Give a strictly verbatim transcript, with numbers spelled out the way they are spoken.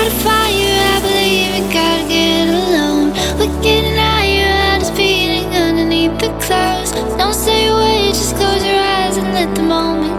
got a fire, I believe you gotta get alone. We're getting higher, and it's beating underneath the clouds. Don't say a word, just close your eyes and let the moment